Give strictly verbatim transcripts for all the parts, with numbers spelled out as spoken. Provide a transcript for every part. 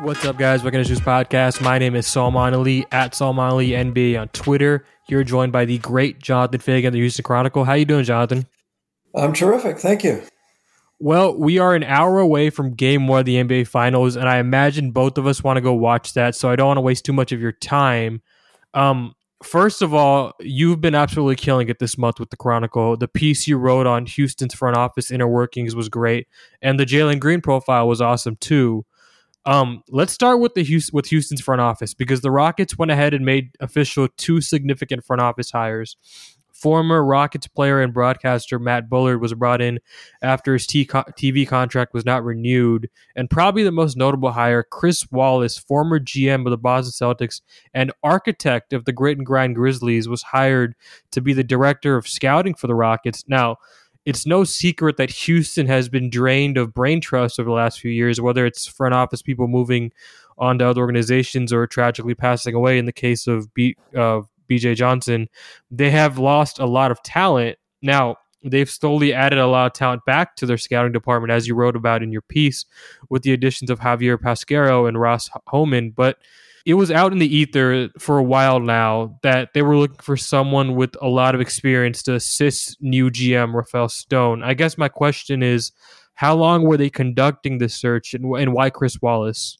What's up, guys? Welcome to Juice Podcast. My name is Salman Ali at Salman Ali N B A on Twitter. You're joined by the great Jonathan Fagan of the Houston Chronicle. How you doing, Jonathan? I'm terrific. Thank you. Well, we are an hour away from game one of the N B A Finals, and I imagine both of us want to go watch that, so I don't want to waste too much of your time. Um, first of all, you've been absolutely killing it this month with the Chronicle. The piece you wrote on Houston's front office inner workings was great, and the Jalen Green profile was awesome too. Um, let's start with the Houston, with Houston's front office, because the Rockets went ahead and made official two significant front office hires. Former Rockets player and broadcaster Matt Bullard was brought in after his T V contract was not renewed. And probably the most notable hire, Chris Wallace, former G M of the Boston Celtics and architect of the Grit and Grind Grizzlies, was hired to be the director of scouting for the Rockets. Now, it's no secret that Houston has been drained of brain trust over the last few years, whether it's front office people moving on to other organizations or tragically passing away in the case of B, uh, B J Johnson. They have lost a lot of talent. Now, they've slowly added a lot of talent back to their scouting department, as you wrote about in your piece, with the additions of Javier Pasquero and Ross Homan. But it was out in the ether for a while now that they were looking for someone with a lot of experience to assist new G M Rafael Stone. I guess my question is, how long were they conducting this search, and, and why Chris Wallace?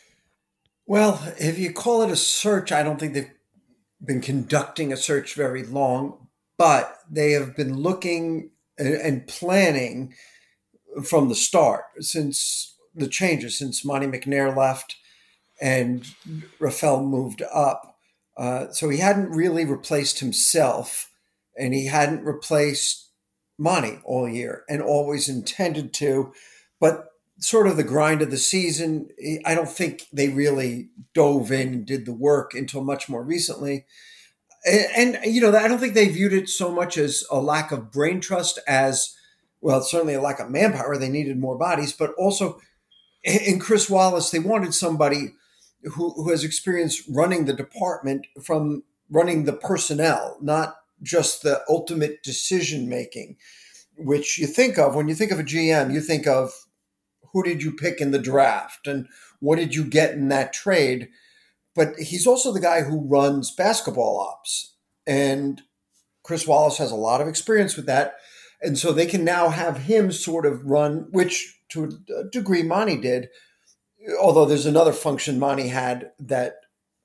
Well, if you call it a search, I don't think they've been conducting a search very long, but they have been looking and planning from the start since the changes, since Monty McNair left and Rafael moved up. Uh, so he hadn't really replaced himself, and he hadn't replaced Monty all year and always intended to. But sort of the grind of the season, I don't think they really dove in and did the work until much more recently. And, and, you know, I don't think they viewed it so much as a lack of brain trust as, well, certainly a lack of manpower. They needed more bodies, but also in Chris Wallace, they wanted somebody who, who has experience running the department, from running the personnel, not just the ultimate decision making, which you think of when you think of a G M. You think of, who did you pick in the draft and what did you get in that trade? But he's also the guy who runs basketball ops, and Chris Wallace has a lot of experience with that. And so they can now have him sort of run, which to a degree Monty did, although there's another function Monty had that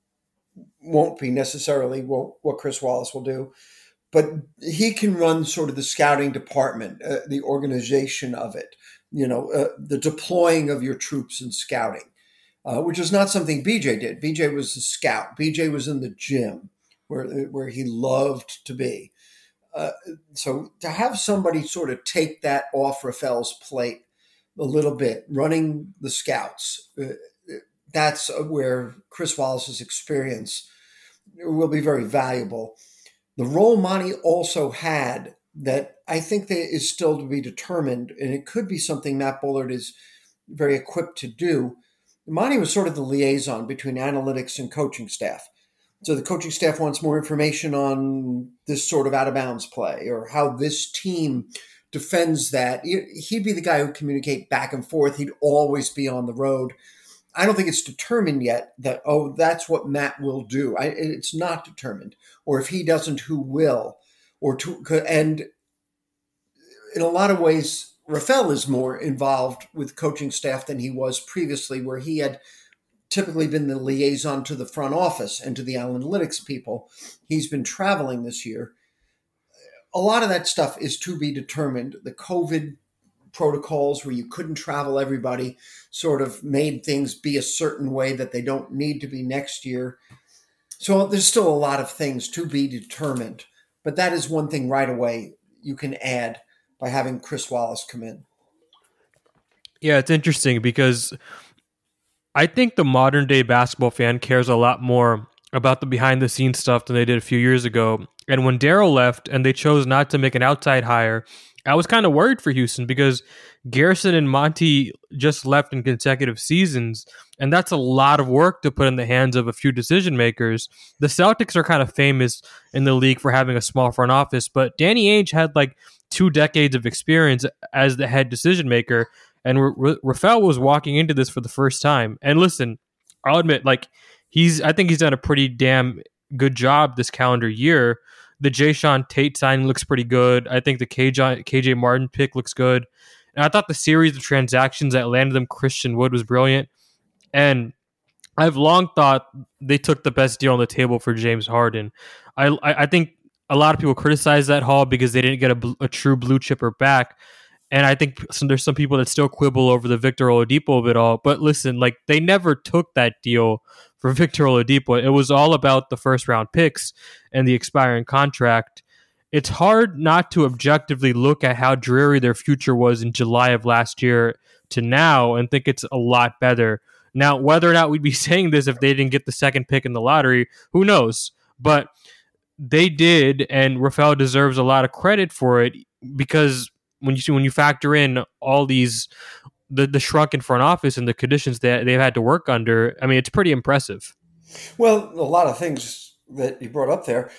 won't be necessarily what Chris Wallace will do. But he can run sort of the scouting department, uh, the organization of it, you know, uh, the deploying of your troops in scouting, uh, which is not something B J did. B J was a scout. B J was in the gym where, where he loved to be. Uh, so to have somebody sort of take that off Rafael's plate a little bit, running the scouts, uh, that's where Chris Wallace's experience will be very valuable. The role Monty also had that I think that is still to be determined, and it could be something Matt Bullard is very equipped to do. Monty was sort of the liaison between analytics and coaching staff. So the coaching staff wants more information on this sort of out-of-bounds play or how this team defends that. He'd be the guy who'd communicate back and forth. He'd always be on the road. I don't think it's determined yet that, oh, that's what Matt will do. I, it's not determined. Or if he doesn't, who will? Or to, and in a lot of ways, Rafael is more involved with coaching staff than he was previously, where he had typically been the liaison to the front office and to the analytics people. He's been traveling this year. A lot of that stuff is to be determined. The COVID protocols where you couldn't travel everybody sort of made things be a certain way that they don't need to be next year. So there's still a lot of things to be determined. But that is one thing right away you can add by having Chris Wallace come in. Yeah, it's interesting because I think the modern day basketball fan cares a lot more about the behind the scenes stuff than they did a few years ago. And when Daryl left and they chose not to make an outside hire, I was kind of worried for Houston because Garrison and Monty just left in consecutive seasons, and that's a lot of work to put in the hands of a few decision makers. The Celtics are kind of famous in the league for having a small front office, but Danny Ainge had like two decades of experience as the head decision maker, and R- R- Rafael was walking into this for the first time. And listen, I'll admit, like he's, I think he's done a pretty damn good job this calendar year. The Jay Sean Tate signing looks pretty good. I think the K J, K J Martin pick looks good. And I thought the series of transactions that landed them Christian Wood was brilliant. And I've long thought they took the best deal on the table for James Harden. I I, I think a lot of people criticize that haul because they didn't get a, bl- a true blue chipper back. And I think some, there's some people that still quibble over the Victor Oladipo of it all. But listen, like they never took that deal for Victor Oladipo. It was all about the first round picks and the expiring contract. It's hard not to objectively look at how dreary their future was in July of last year to now and think it's a lot better. Now, whether or not we'd be saying this if they didn't get the second pick in the lottery, who knows? But they did, and Rafael deserves a lot of credit for it because when you when you factor in all these the, the shrunken front office and the conditions that they've had to work under, I mean, it's pretty impressive. Well, a lot of things that you brought up there.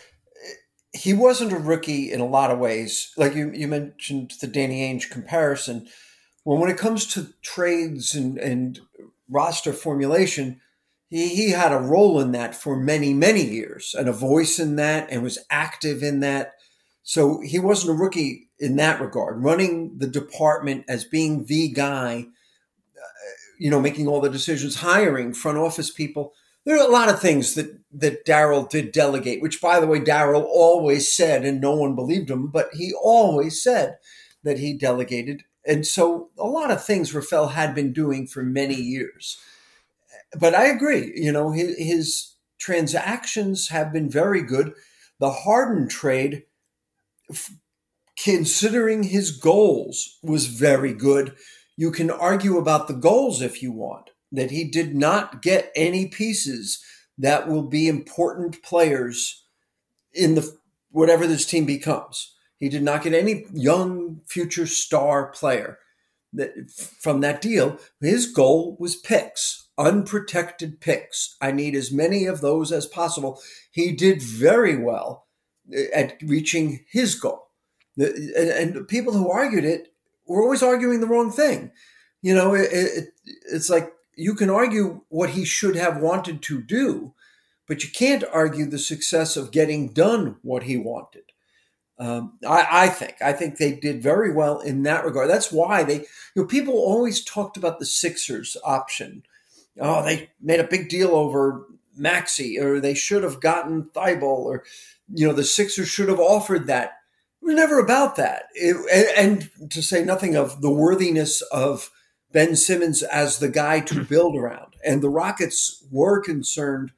He wasn't a rookie in a lot of ways. Like you, you mentioned the Danny Ainge comparison. Well, when it comes to trades and, and roster formulation, he, he had a role in that for many, many years and a voice in that and was active in that. So he wasn't a rookie in that regard, running the department as being the guy, uh, you know, making all the decisions, hiring front office people. There are a lot of things that, that Daryl did delegate, which, by the way, Daryl always said, and no one believed him, but he always said that he delegated. And so a lot of things Rafael had been doing for many years. But I agree, you know, his, his transactions have been very good. The Harden trade, f- considering his goals, was very good. You can argue about the goals if you want, that he did not get any pieces that will be important players in the whatever this team becomes. He did not get any young future star player that from that deal. His goal was picks, unprotected picks. I need as many of those as possible. He did very well at reaching his goal. And, and people who argued it were always arguing the wrong thing. You know, it, it, it's like you can argue what he should have wanted to do, but you can't argue the success of getting done what he wanted. Um, I, I think I think they did very well in that regard. That's why they, you know, people always talked about the Sixers option. Oh, they made a big deal over Maxey, or they should have gotten Thibault, or you know, the Sixers should have offered that. It was never about that. It, and, and to say nothing of the worthiness of Ben Simmons as the guy to build around. And the Rockets were concerned,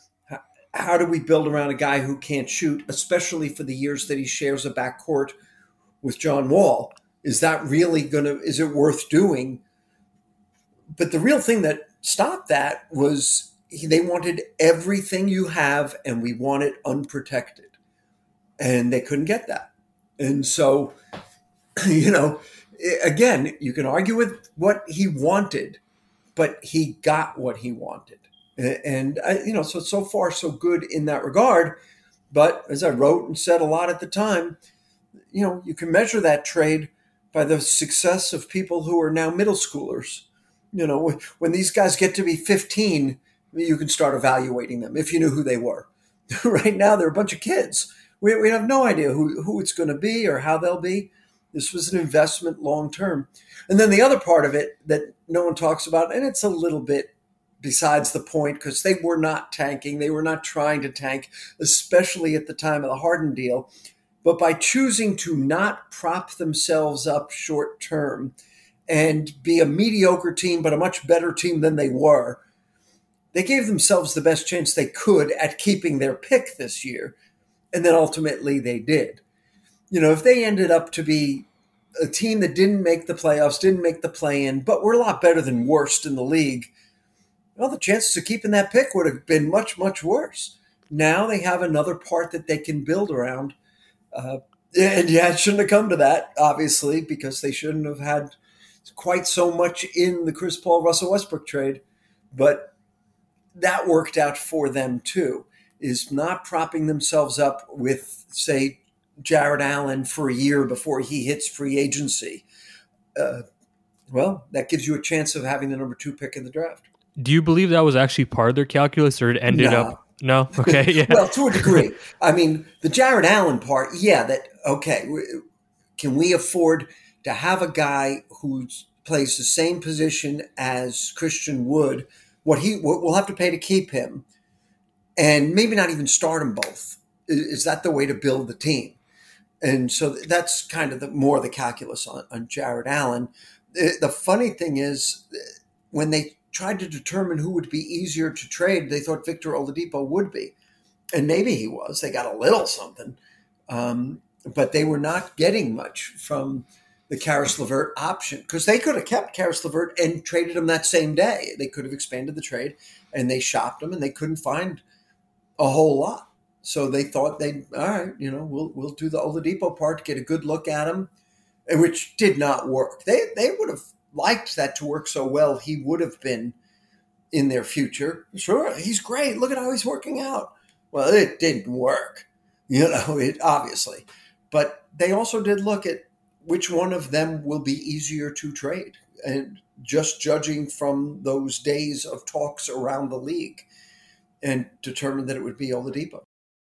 how do we build around a guy who can't shoot, especially for the years that he shares a backcourt with John Wall? Is that really going to, is it worth doing? But the real thing that stopped that was he, they wanted everything you have and we want it unprotected. And they couldn't get that. And so, you know, again, you can argue with what he wanted, but he got what he wanted. And, I, you know, so, so far, so good in that regard. But as I wrote and said a lot at the time, you know, you can measure that trade by the success of people who are now middle schoolers. You know, when these guys get to be fifteen, you can start evaluating them if you knew who they were. Right now, they're a bunch of kids. We, we have no idea who, who it's going to be or how they'll be. This was an investment long term. And then the other part of it that no one talks about, and it's a little bit besides the point, because they were not tanking. They were not trying to tank, especially at the time of the Harden deal. But by choosing to not prop themselves up short term and be a mediocre team, but a much better team than they were, they gave themselves the best chance they could at keeping their pick this year. And then ultimately they did. You know, if they ended up to be a team that didn't make the playoffs, didn't make the play-in, but were a lot better than worst in the league, well, the chances of keeping that pick would have been much, much worse. Now they have another part that they can build around. Uh, and yeah, it shouldn't have come to that, obviously, because they shouldn't have had quite so much in the Chris Paul, Russell Westbrook trade. But that worked out for them too, is not propping themselves up with, say, Jared Allen for a year before he hits free agency. Uh, well, that gives you a chance of having the number two pick in the draft. Do you believe that was actually part of their calculus, or it ended No. up? No. Okay. Yeah. Well, to a degree. I mean, the Jared Allen part, yeah. That okay. Can we afford to have a guy who plays the same position as Christian Wood? What he what we'll have to pay to keep him, and maybe not even start them both. Is that the way to build the team? And so that's kind of the more the calculus on, on Jared Allen. The, the funny thing is, when they tried to determine who would be easier to trade, they thought Victor Oladipo would be. And maybe he was. They got a little something. Um, but they were not getting much from the Caris LeVert option, because they could have kept Caris LeVert and traded him that same day. They could have expanded the trade, and they shopped him, and they couldn't find a whole lot. So they thought they'd, all right, you know, we'll we'll do the Oladipo part, get a good look at him, which did not work. They they would have liked that to work so well. He would have been in their future. Sure, he's great. Look at how he's working out. Well, it didn't work, you know, it obviously. But they also did look at which one of them will be easier to trade. And just judging from those days of talks around the league, and determined that it would be Oladipo.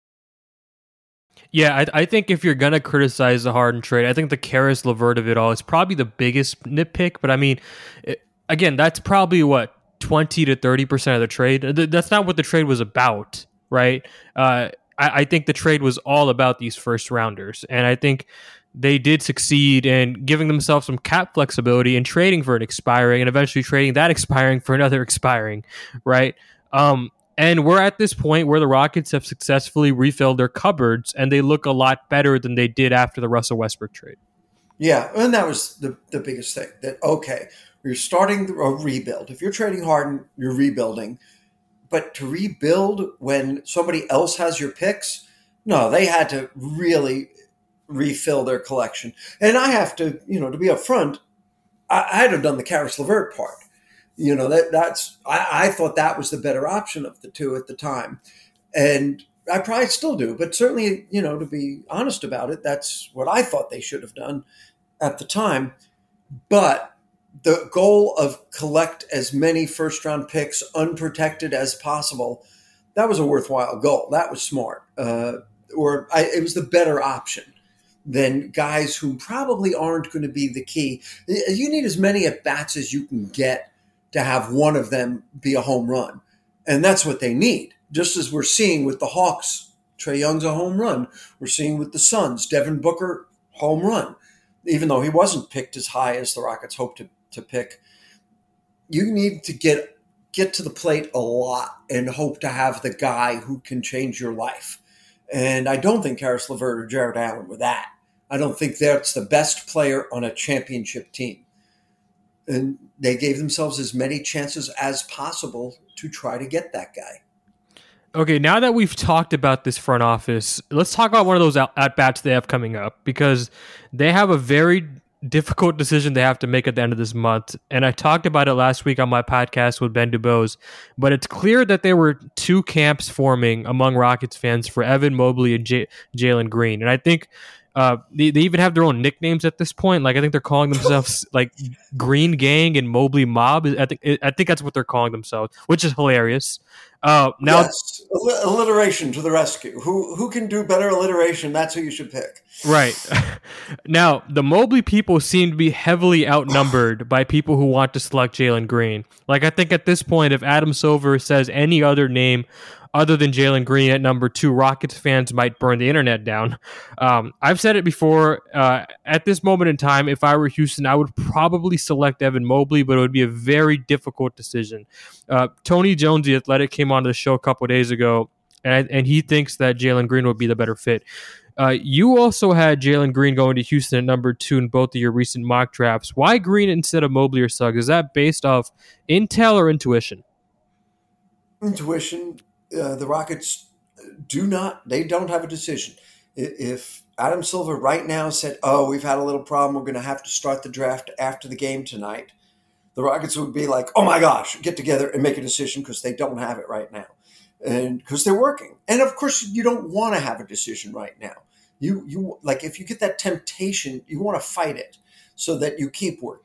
Yeah, I, I think if you're going to criticize the Harden trade, I think the Caris LeVert of it all is probably the biggest nitpick. But I mean, it, again, that's probably what, twenty to thirty percent of the trade. That's not what the trade was about, right? Uh, I, I think the trade was all about these first rounders. And I think they did succeed in giving themselves some cap flexibility and trading for an expiring and eventually trading that expiring for another expiring, right? Um, And we're at this point where the Rockets have successfully refilled their cupboards, and they look a lot better than they did after the Russell Westbrook trade. Yeah, and that was the, the biggest thing. That, okay, you're starting a rebuild. If you're trading Harden, you're rebuilding. But to rebuild when somebody else has your picks, no, they had to really refill their collection. And I have to, you know, to be upfront, I, I'd have done the Caris LeVert part. You know, that that's I, I thought that was the better option of the two at the time. And I probably still do, but certainly, you know, to be honest about it, that's what I thought they should have done at the time. But the goal of collect as many first round picks unprotected as possible, that was a worthwhile goal. That was smart. Uh, or I, it was the better option than guys who probably aren't going to be the key. You need as many at bats as you can get to have one of them be a home run. And that's what they need. Just as we're seeing with the Hawks, Trae Young's a home run. We're seeing with the Suns, Devin Booker, home run. Even though he wasn't picked as high as the Rockets hoped to, to pick. You need to get get to the plate a lot and hope to have the guy who can change your life. And I don't think Caris LeVert or Jared Allen were that. I don't think that's the best player on a championship team. And they gave themselves as many chances as possible to try to get that guy. Okay, now that we've talked about this front office, let's talk about one of those at-bats they have coming up, because they have a very difficult decision they have to make at the end of this month. And I talked about it last week on my podcast with Ben Dubose, but it's clear that there were two camps forming among Rockets fans for Evan Mobley and J- Jalen Green. And I think uh, they, they even have their own nicknames at this point. Like, I think they're calling themselves like Green Gang and Mobley Mob. I think I think that's what they're calling themselves, which is hilarious. Uh, now, yes, alliteration to the rescue. Who who can do better alliteration? That's who you should pick. Right. Now, the Mobley people seem to be heavily outnumbered by people who want to select Jalen Green. Like, I think at this point, if Adam Silver says any other name other than Jalen Green at number two, Rockets fans might burn the internet down. Um, I've said it before. Uh, at this moment in time, if I were Houston, I would probably select Evan Mobley, but it would be a very difficult decision. Uh, Tony Jones, the Athletic, came on the show a couple of days ago, and, and he thinks that Jalen Green would be the better fit. Uh, you also had Jalen Green going to Houston at number two in both of your recent mock drafts. Why Green instead of Mobley or Suggs? Is that based off intel or intuition? Intuition. Uh, the Rockets do not, they don't have a decision. If Adam Silver right now said, oh, we've had a little problem, we're going to have to start the draft after the game tonight, the Rockets would be like, oh my gosh, get together and make a decision, because they don't have it right now. And because they're working. And of course, you don't want to have a decision right now. You, you like, if you get that temptation, you want to fight it so that you keep working.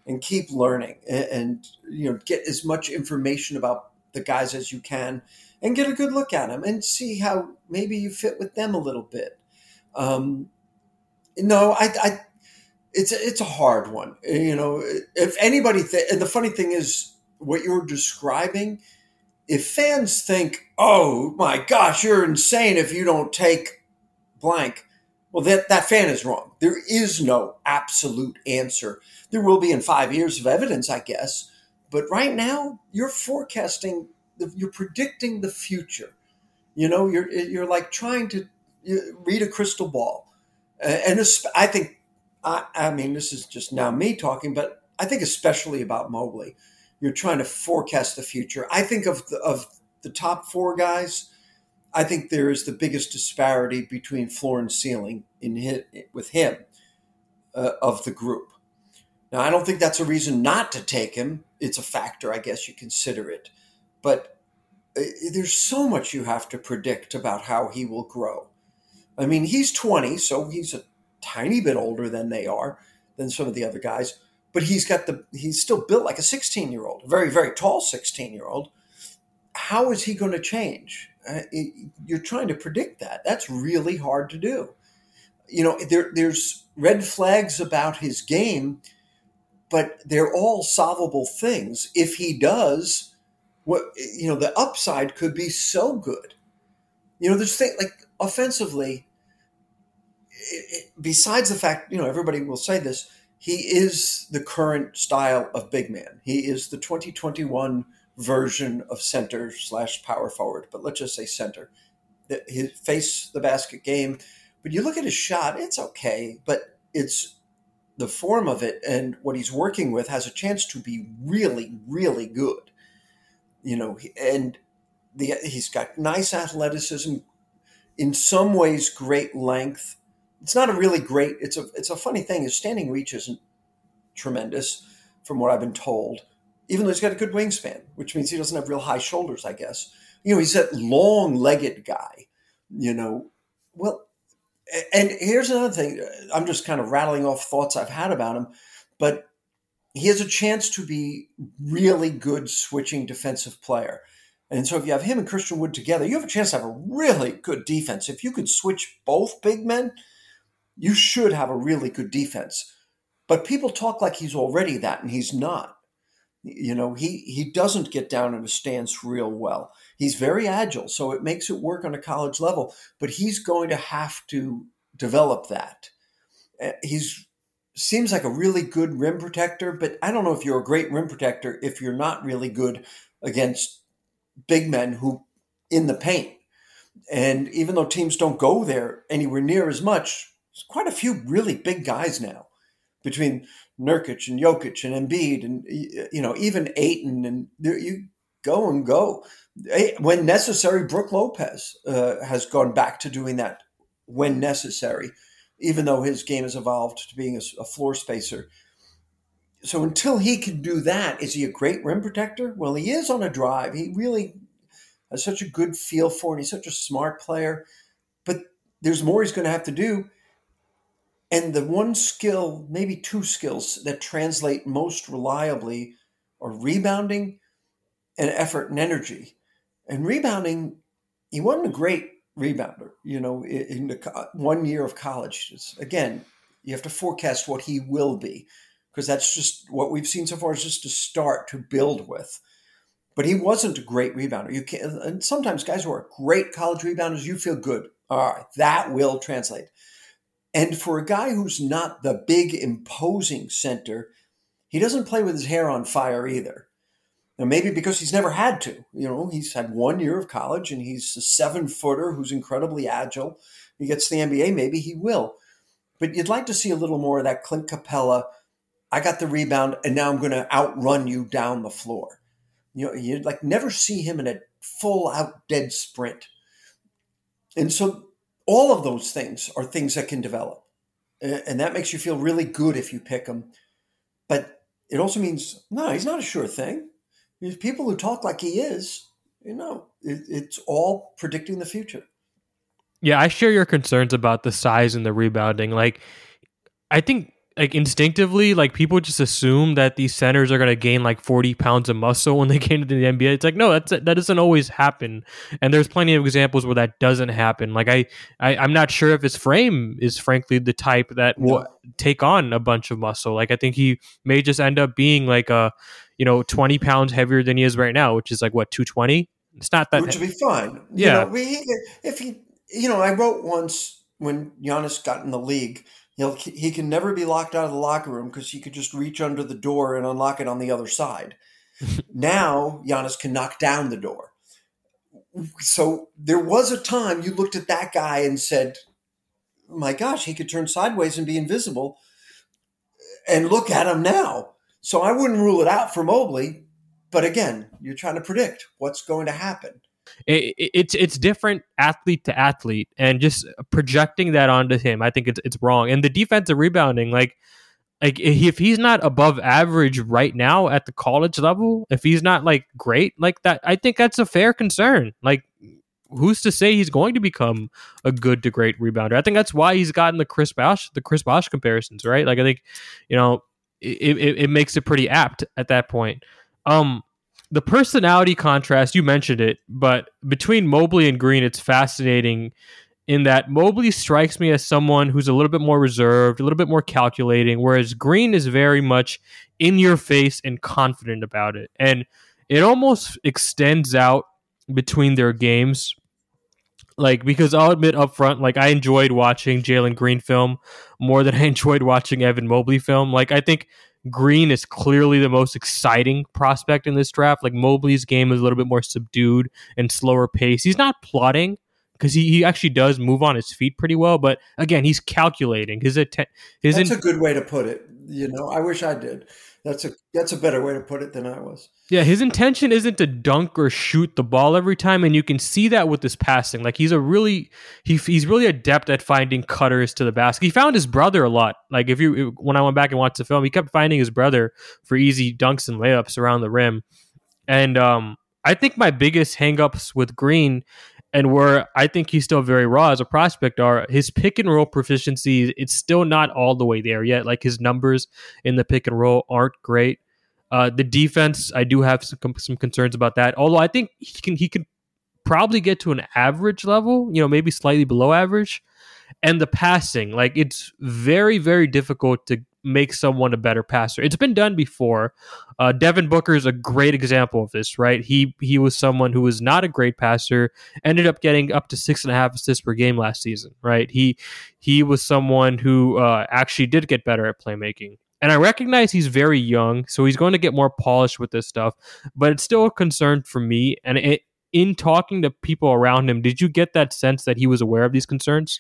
and keep learning and, and you know get as much information about the guys as you can and get a good look at them and see how maybe you fit with them a little bit. Um, no, I, I it's it's a hard one. You know, if anybody th- and the funny thing is what you're describing. If fans think, "Oh my gosh, you're insane if you don't take blank," well, that that fan is wrong. There is no absolute answer. There will be in five years of evidence, I guess, but right now you're forecasting, you're predicting the future. You know, you're you're like trying to read a crystal ball, and this, I think, I, I mean, this is just now me talking, but I think especially about Mobley, you're trying to forecast the future. I think of the, of the top four guys. I think there is the biggest disparity between floor and ceiling in his, with him uh, of the group. Now, I don't think that's a reason not to take him. It's a factor, I guess you consider it, but uh, there's so much you have to predict about how he will grow. I mean, he's twenty, so he's a tiny bit older than they are, than some of the other guys. But he's got the he's still built like a sixteen-year-old, a very, very tall sixteen-year-old. How is he going to change? Uh, it, you're trying to predict that. That's really hard to do. You know, there, there's red flags about his game, but they're all solvable things. If he does, what you know, the upside could be so good. You know, there's things like offensively. It, it, besides the fact, you know, everybody will say this, he is the current style of big man. He is the twenty twenty-one version of center slash power forward, but let's just say center. His face the basket game, but you look at his shot, it's okay, but it's the form of it and what he's working with has a chance to be really, really good. You know, and the he's got nice athleticism, in some ways great length. It's not a really great, it's a it's a funny thing, his standing reach isn't tremendous from what I've been told, even though he's got a good wingspan, which means he doesn't have real high shoulders, I guess. You know, he's that long-legged guy, you know. Well, and here's another thing. I'm just kind of rattling off thoughts I've had about him, but he has a chance to be really good switching defensive player. And so if you have him and Christian Wood together, you have a chance to have a really good defense. If you could switch both big men, you should have a really good defense. But people talk like he's already that, and he's not. You know, he, he doesn't get down in a stance real well. He's very agile, so it makes it work on a college level, but he's going to have to develop that. He's seems like a really good rim protector, but I don't know if you're a great rim protector if you're not really good against big men who in the paint. And even though teams don't go there anywhere near as much, there's quite a few really big guys now between Nurkic and Jokic and Embiid and, you know, even Ayton, and there you go and go. When necessary, Brook Lopez uh, has gone back to doing that when necessary, even though his game has evolved to being a, a floor spacer. So until he can do that, is he a great rim protector? Well, he is on a drive. He really has such a good feel for it. He's such a smart player. But there's more he's going to have to do. And the one skill, maybe two skills that translate most reliably are rebounding and effort and energy. And rebounding, he wasn't a great rebounder, you know, in the one year of college. It's, again, you have to forecast what he will be, because that's just what we've seen so far is just a start to build with. But he wasn't a great rebounder. You can't, and sometimes guys who are great college rebounders, you feel good. All right, that will translate. And for a guy who's not the big, imposing center, he doesn't play with his hair on fire either. Now, maybe because he's never had to. You know, he's had one year of college, and he's a seven-footer who's incredibly agile. He gets to the N B A, maybe he will. But you'd like to see a little more of that Clint Capella, I got the rebound, and now I'm going to outrun you down the floor. You know, you'd like never see him in a full-out dead sprint. And so all of those things are things that can develop. And that makes you feel really good if you pick him. But it also means, no, he's not a sure thing. There's people who talk like he is, you know, it, it's all predicting the future. Yeah, I share your concerns about the size and the rebounding. Like, I think like instinctively, like people just assume that these centers are going to gain like forty pounds of muscle when they get into the N B A. It's like, no, that's that doesn't always happen. And there's plenty of examples where that doesn't happen. Like I, I I'm not sure if his frame is frankly the type that will No. take on a bunch of muscle. Like I think he may just end up being like a, you know, twenty pounds heavier than he is right now, which is like what, two twenty? It's not that. Which would be fine. You Yeah. know, we, if he, you know, I wrote once when Giannis got in the league, he'll, he can never be locked out of the locker room because he could just reach under the door and unlock it on the other side. Now, Giannis can knock down the door. So there was a time you looked at that guy and said, my gosh, he could turn sideways and be invisible. And look at him now. So I wouldn't rule it out for Mobley. But again, you're trying to predict what's going to happen. It, it, it's it's different athlete to athlete, and just projecting that onto him, I think it's it's wrong. And the defensive rebounding, like like if he's not above average right now at the college level, if he's not like great like that, I think that's a fair concern. Like, who's to say he's going to become a good to great rebounder? I think that's why he's gotten the Chris Bosh the Chris Bosh comparisons, right? Like I think, you know, it, it, it makes it pretty apt at that point. Um, the personality contrast, you mentioned it, but between Mobley and Green, it's fascinating in that Mobley strikes me as someone who's a little bit more reserved, a little bit more calculating, whereas Green is very much in your face and confident about it. And it almost extends out between their games. Like, because I'll admit up front, like I enjoyed watching Jalen Green film more than I enjoyed watching Evan Mobley film. Like, I think Green is clearly the most exciting prospect in this draft. Like, Mobley's game is a little bit more subdued and slower pace. He's not plotting because he, he actually does move on his feet pretty well. But again, he's calculating. His atten- his That's in- a good way to put it. You know, I wish I did. That's a that's a better way to put it than I was. Yeah, his intention isn't to dunk or shoot the ball every time, and you can see that with his passing. Like he's a really he he's really adept at finding cutters to the basket. He found his brother a lot. Like if you when I went back and watched the film, he kept finding his brother for easy dunks and layups around the rim. And um, I think my biggest hangups with Green, and where I think he's still very raw as a prospect, are his pick and roll proficiency. It's still not all the way there yet. Like his numbers in the pick and roll aren't great. Uh, the defense, I do have some, some concerns about that. Although I think he can he can probably get to an average level, you know, maybe slightly below average. And the passing, like it's very, very difficult to make someone a better passer. It's been done before. Uh, Devin Booker is a great example of this, right? He he was someone who was not a great passer, ended up getting up to six and a half assists per game last season, right? He he was someone who uh, actually did get better at playmaking. And I recognize he's very young, so he's going to get more polished with this stuff, but it's still a concern for me. And it, in talking to people around him, did you get that sense that he was aware of these concerns?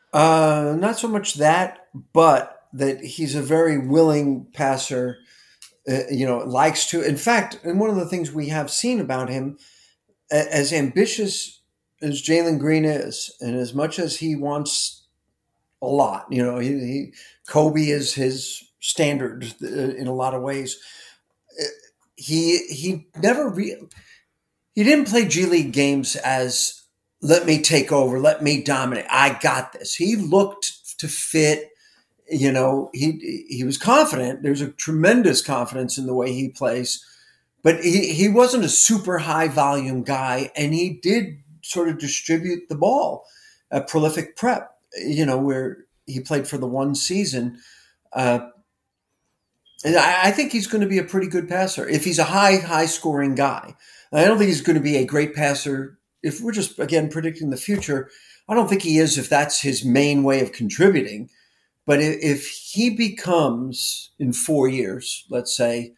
Uh, not so much that, but that he's a very willing passer, uh, you know, likes to. In fact, and one of the things we have seen about him, a- as ambitious as Jalen Green is, and as much as he wants a lot, you know, he, he Kobe is his standard uh, in a lot of ways. Uh, He he never re- he didn't play G League games as let me take over, let me dominate. I got this. He looked to fit. You know, he he was confident. There's a tremendous confidence in the way he plays, but he, he wasn't a super high volume guy, and he did sort of distribute the ball, a prolific prep. You know, where he played for the one season. Uh, and I, I think he's going to be a pretty good passer if he's a high high scoring guy. I don't think he's going to be a great passer. If we're just again predicting the future, I don't think he is if that's his main way of contributing. But if he becomes in four years, let's say,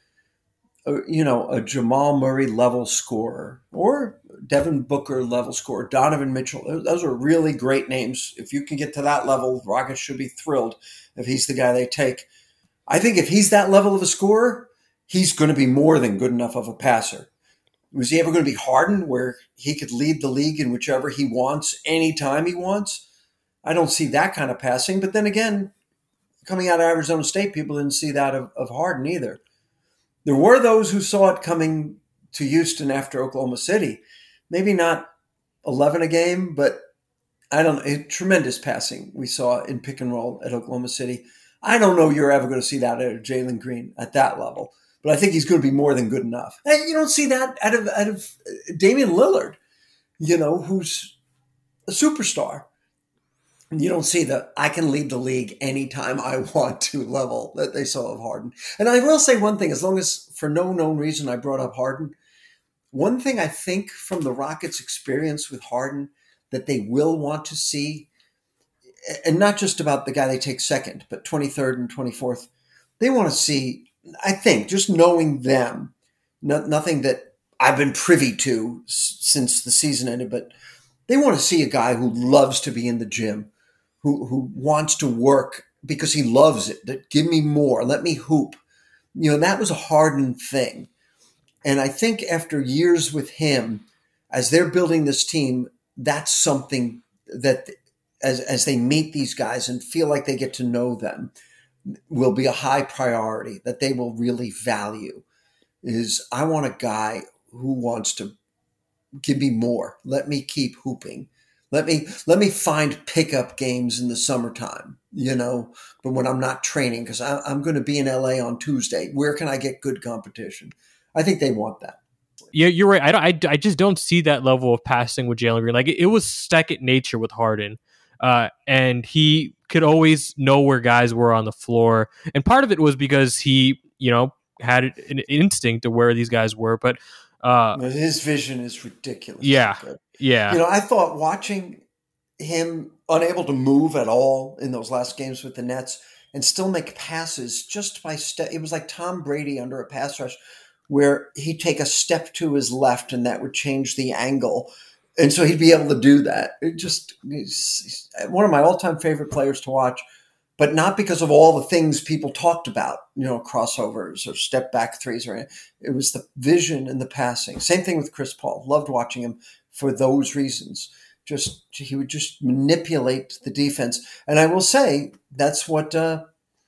you know, a Jamal Murray level scorer or Devin Booker level scorer, Donovan Mitchell, those are really great names. If you can get to that level, Rockets should be thrilled if he's the guy they take. I think if he's that level of a scorer, he's going to be more than good enough of a passer. Was he ever going to be Harden where he could lead the league in whichever he wants, anytime he wants? I don't see that kind of passing. But then again, coming out of Arizona State, people didn't see that of, of Harden either. There were those who saw it coming to Houston after Oklahoma City. Maybe not eleven a game, but I don't know. Tremendous passing we saw in pick and roll at Oklahoma City. I don't know you're ever going to see that out of Jalen Green at that level, but I think he's going to be more than good enough. And you don't see that out of out of Damian Lillard, you know, who's a superstar. You don't see the I can lead the league anytime I want to level that they saw of Harden. And I will say one thing, as long as for no known reason I brought up Harden, one thing I think from the Rockets' experience with Harden that they will want to see, and not just about the guy they take second, but twenty-third and twenty-fourth, they want to see, I think, just knowing them, no, nothing that I've been privy to s- since the season ended, but they want to see a guy who loves to be in the gym, who who wants to work because he loves it. That give me more, let me hoop. You know, that was a Harden thing. And I think after years with him, as they're building this team, that's something that as as they meet these guys and feel like they get to know them, will be a high priority that they will really value. Is I want a guy who wants to give me more. Let me keep hooping. Let me let me find pickup games in the summertime, you know, but when I'm not training, because I'm going to be in L A on Tuesday. Where can I get good competition? I think they want that. Yeah, you're right. I, don't, I, I just don't see that level of passing with Jalen Green. Like it, it was second nature with Harden, uh, and he could always know where guys were on the floor. And part of it was because he, you know, had an instinct of where these guys were. But uh, his vision is ridiculous. Yeah, yeah. You know, I thought watching him unable to move at all in those last games with the Nets and still make passes just by step. It was like Tom Brady under a pass rush, where he'd take a step to his left and that would change the angle. And so he'd be able to do that. It just he's one of my all-time favorite players to watch, but not because of all the things people talked about, you know, crossovers or step back threes or anything. It was the vision and the passing. Same thing with Chris Paul. Loved watching him for those reasons. Just he would just manipulate the defense. And I will say that's what uh,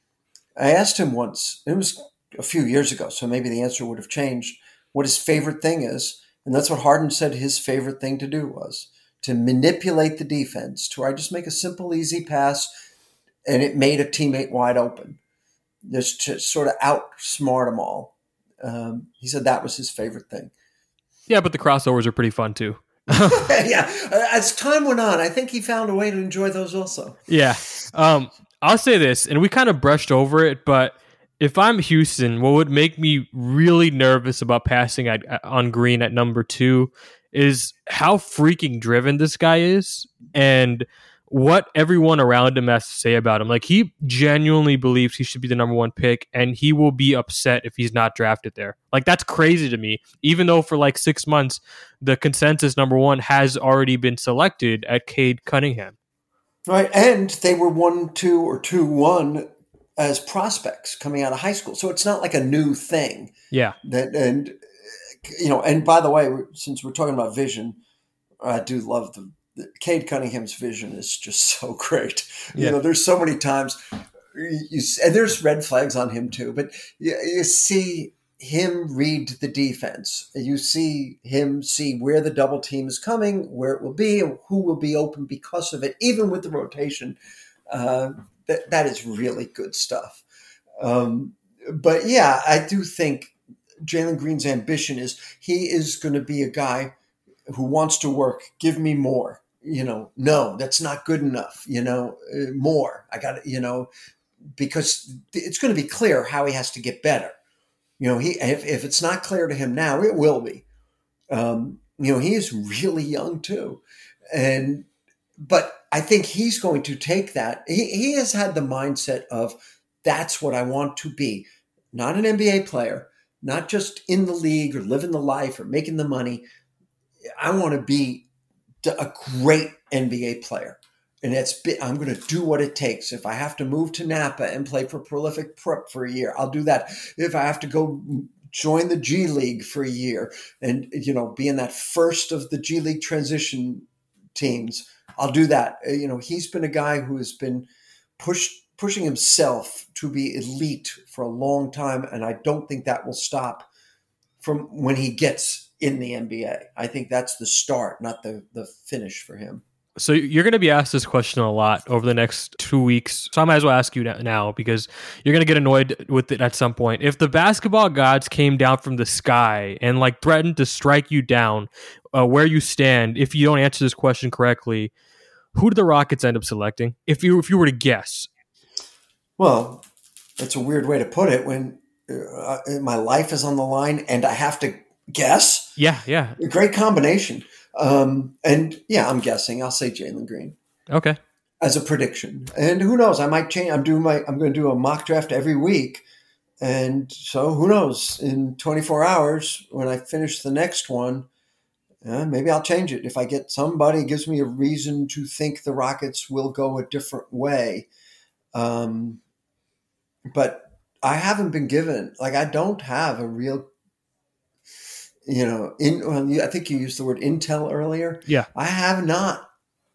I asked him once. It was a few years ago, so maybe the answer would have changed, what his favorite thing is. And that's what Harden said his favorite thing to do was to manipulate the defense to where I just make a simple, easy pass and it made a teammate wide open. Just to sort of outsmart them all. Um, he said that was his favorite thing. Yeah, but the crossovers are pretty fun too. Yeah, as time went on, I think he found a way to enjoy those also. Yeah. Um, I'll say this, and we kind of brushed over it, but if I'm Houston, what would make me really nervous about passing at, on Green at number two is how freaking driven this guy is and what everyone around him has to say about him. Like, he genuinely believes he should be the number one pick, and he will be upset if he's not drafted there. Like, that's crazy to me, even though for like six months, the consensus number one has already been selected at Cade Cunningham. Right, and they were one, two, or two, one as prospects coming out of high school. So it's not like a new thing. Yeah. That and you know, and by the way, since we're talking about vision, I do love the, the Cade Cunningham's vision is just so great. Yeah. You know, there's so many times you and there's red flags on him too, but you, you see him read the defense. You see him see where the double team is coming, where it will be, and who will be open because of it, even with the rotation. Uh, that that is really good stuff. Um, but yeah, I do think Jalen Green's ambition is he is going to be a guy who wants to work. Give me more. You know, no, that's not good enough. You know, uh, more. I got to, you know, because it's going to be clear how he has to get better. You know, he if, if it's not clear to him now, it will be. Um, you know, he is really young too. And but I think he's going to take that. He, he has had the mindset of that's what I want to be. Not an N B A player, not just in the league or living the life or making the money. I want to be a great N B A player. And that's I'm going to do what it takes. If I have to move to Napa and play for Prolific Prep for a year, I'll do that. If I have to go join the G League for a year and, you know, be in that first of the G League transition teams, I'll do that. You know, he's been a guy who has been pushed, pushing himself to be elite for a long time. And I don't think that will stop from when he gets in the N B A. I think that's the start, not the, the finish for him. So you're going to be asked this question a lot over the next two weeks. So I might as well ask you now because you're going to get annoyed with it at some point. If the basketball gods came down from the sky and like threatened to strike you down uh, where you stand, if you don't answer this question correctly, who do the Rockets end up selecting? If you if you were to guess. Well, it's a weird way to put it when uh, my life is on the line and I have to guess. Yeah, yeah. A great combination. Um, and yeah, I'm guessing. I'll say Jalen Green. Okay. As a prediction. And who knows? I might change. I'm doing my. I'm going to do a mock draft every week, and so who knows? In twenty-four hours, when I finish the next one, uh, maybe I'll change it. If I get somebody gives me a reason to think the Rockets will go a different way. Um, but I haven't been given. Like I don't have a real. You know, in well, I think you used the word intel earlier. Yeah, I have not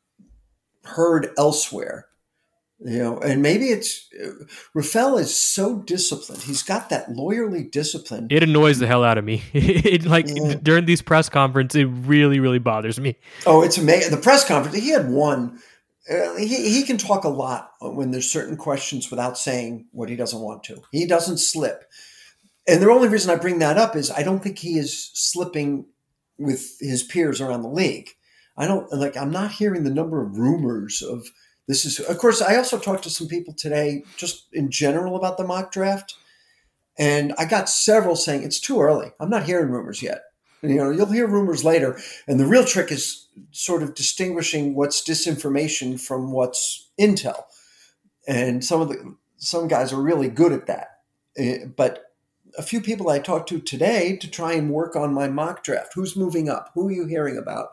heard elsewhere. You know, and maybe it's uh, Rafael is so disciplined. He's got that lawyerly discipline. It annoys the hell out of me. it, like yeah. During these press conferences, it really, really bothers me. Oh, it's amazing. The press conference, he had one. Uh, he he can talk a lot when there's certain questions without saying what he doesn't want to. He doesn't slip. And the only reason I bring that up is I don't think he is slipping with his peers around the league. I don't like, I'm not hearing the number of rumors of this is, of course, I also talked to some people today just in general about the mock draft. And I got several saying it's too early. I'm not hearing rumors yet. And, you know, you'll hear rumors later. And the real trick is sort of distinguishing what's disinformation from what's intel. And some of the, some guys are really good at that. Uh, but a few people I talked to today to try and work on my mock draft. Who's moving up? Who are you hearing about?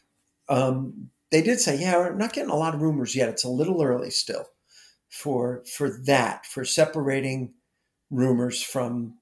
Um, they did say, yeah, we're not getting a lot of rumors yet. It's a little early still for for that, for separating rumors from,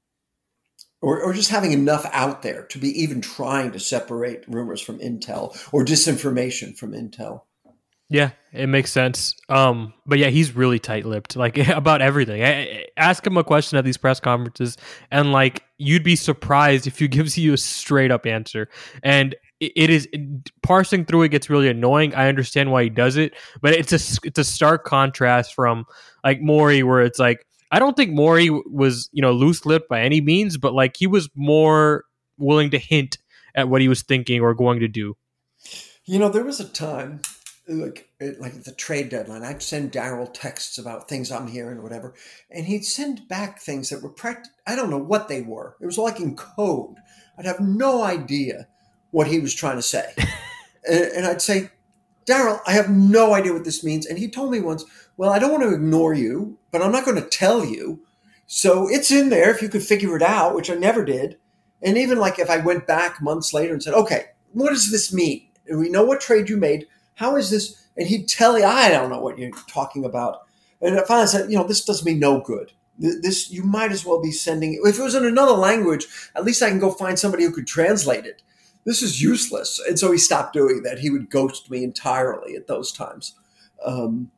or, or just having enough out there to be even trying to separate rumors from intel or disinformation from intel. Yeah, it makes sense. Um, but yeah, he's really tight-lipped, like about everything. I, I, ask him a question at these press conferences, and like you'd be surprised if he gives you a straight-up answer. And it, it is it, parsing through it gets really annoying. I understand why he does it, but it's a it's a stark contrast from like Morey, where it's like I don't think Morey was you know loose-lipped by any means, but like he was more willing to hint at what he was thinking or going to do. You know, there was a time. Like, like the trade deadline, I'd send Daryl texts about things I'm hearing or whatever, and he'd send back things that were pract- I don't know what they were. It was like in code. I'd have no idea what he was trying to say. and, and I'd say, Daryl, I have no idea what this means. And he told me once, well, I don't want to ignore you, but I'm not going to tell you. So it's in there if you could figure it out, which I never did. And even like if I went back months later and said, okay, what does this mean? And we know what trade you made. How is this? And he'd tell you, I don't know what you're talking about. And I finally said, you know, this does me no good. This, you might as well be sending, if it was in another language, at least I can go find somebody who could translate it. This is useless. And so he stopped doing that. He would ghost me entirely at those times. Um,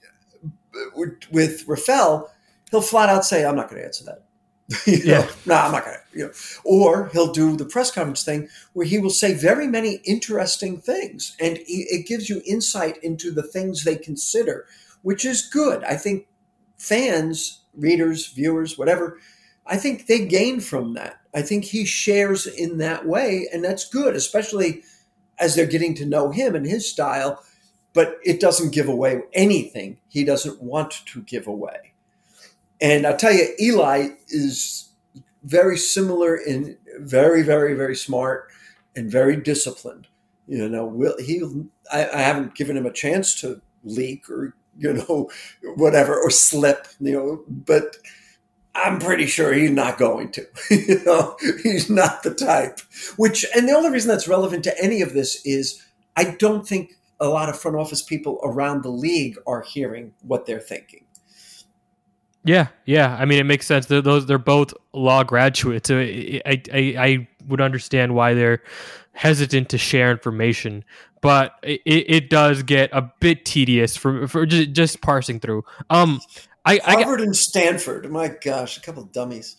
with Rafael, he'll flat out say, I'm not going to answer that. you know, yeah. No, I'm not going to. You know. Or he'll do the press conference thing where he will say very many interesting things, and he, it gives you insight into the things they consider, which is good. I think fans, readers, viewers, whatever, I think they gain from that. I think he shares in that way, and that's good, especially as they're getting to know him and his style, but it doesn't give away anything he doesn't want to give away. And I'll tell you, Eli is very similar in very, very, very smart and very disciplined. You know, will he? I, I haven't given him a chance to leak or you know whatever or slip. You know, but I'm pretty sure he's not going to. you know, he's not the type. Which, and the only reason that's relevant to any of this is I don't think a lot of front office people around the league are hearing what they're thinking. Yeah, yeah. I mean, it makes sense. They're, those they're both law graduates. So I, I, I would understand why they're hesitant to share information, but it, it does get a bit tedious for for just, just parsing through. Um, I, Harvard I, and Stanford. My gosh, a couple of dummies.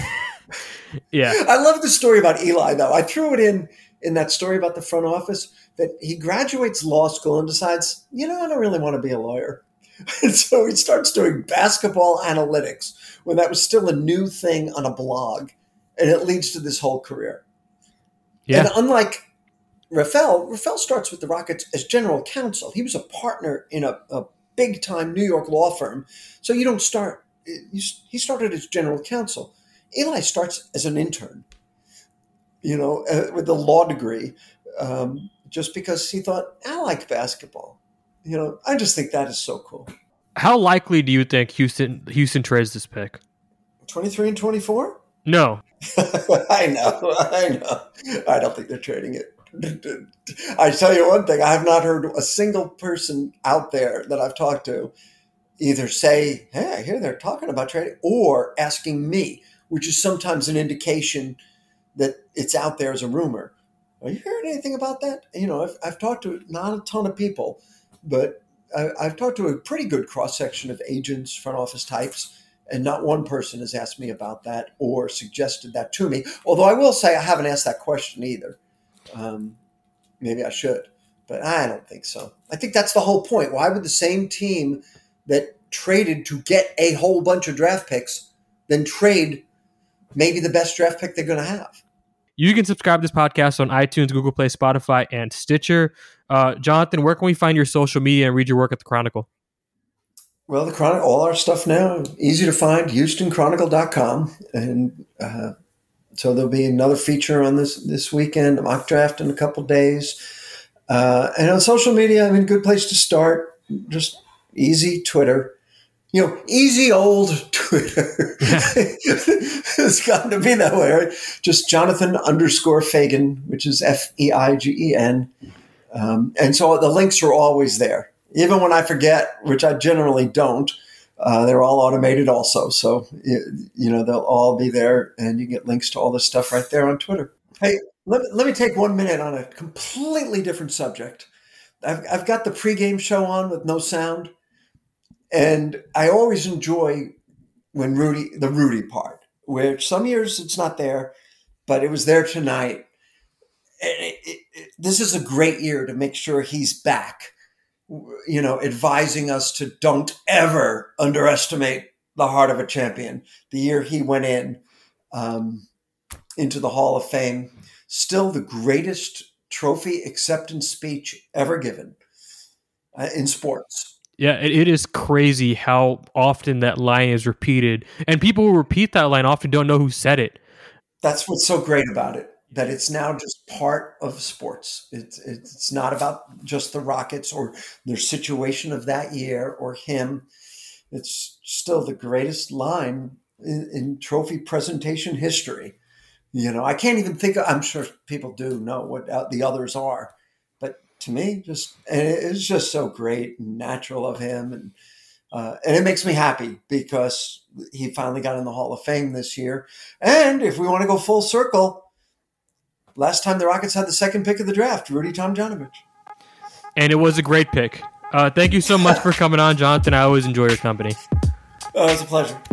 yeah, I love the story about Eli though. I threw it in in that story about the front office. that he graduates law school and decides, you know, I don't really want to be a lawyer. And so he starts doing basketball analytics when that was still a new thing on a blog. And it leads to this whole career. Yeah. And unlike Rafael, Rafael starts with the Rockets as general counsel. He was a partner in a, a big-time New York law firm. So you don't start, you, he started as general counsel. Eli starts as an intern, you know, uh, with a law degree, um, just because he thought, I like basketball. You know, I just think that is so cool. How likely do you think Houston Houston trades this pick? twenty-three and twenty-four? No. I know, I know. I don't think they're trading it. I tell you one thing, I have not heard a single person out there that I've talked to either say, hey, I hear they're talking about trading, or asking me, which is sometimes an indication that it's out there as a rumor. Are you hearing anything about that? You know, I've, I've talked to not a ton of people, but I, I've talked to a pretty good cross-section of agents, front office types, and not one person has asked me about that or suggested that to me. Although I will say I haven't asked that question either. Um, maybe I should, but I don't think so. I think that's the whole point. Why would the same team that traded to get a whole bunch of draft picks then trade maybe the best draft pick they're going to have? You can subscribe to this podcast on iTunes, Google Play, Spotify, and Stitcher. Uh, Jonathan, where can we find your social media and read your work at the Chronicle? Well, the Chronicle, all our stuff now, easy to find, Houston Chronicle dot com. And uh, so there'll be another feature on this this weekend, a mock draft in a couple days. Uh, and on social media, I mean, good place to start. Just easy Twitter. You know, easy old Twitter. It's gotten to be that way, right? Just Jonathan underscore Feigen, which is F E I G E N. Um, and so the links are always there. Even when I forget, which I generally don't, uh, they're all automated also. So, you know, they'll all be there, and you get links to all this stuff right there on Twitter. Hey, let, let me take one minute on a completely different subject. I've, I've got the pregame show on with no sound. And I always enjoy when Rudy, the Rudy part, which some years it's not there, but it was there tonight. And it, it, it, this is a great year to make sure he's back, you know, advising us to don't ever underestimate the heart of a champion. The year he went in um, into the Hall of Fame, still the greatest trophy acceptance speech ever given uh, in sports. Yeah, it, it is crazy how often that line is repeated. And people who repeat that line often don't know who said it. That's what's so great about it, that it's now just part of sports. It's it's not about just the Rockets or their situation of that year or him. It's still the greatest line in, in trophy presentation history. You know, I can't even think of, I'm sure people do know what the others are. To me, just and it's just so great and natural of him, and uh, and it makes me happy because he finally got in the Hall of Fame this year. And if we want to go full circle, last time the Rockets had the second pick of the draft, Rudy Tomjanovich, and it was a great pick. Uh, thank you so much for coming on, Jonathan. I always enjoy your company. Oh, it's a pleasure.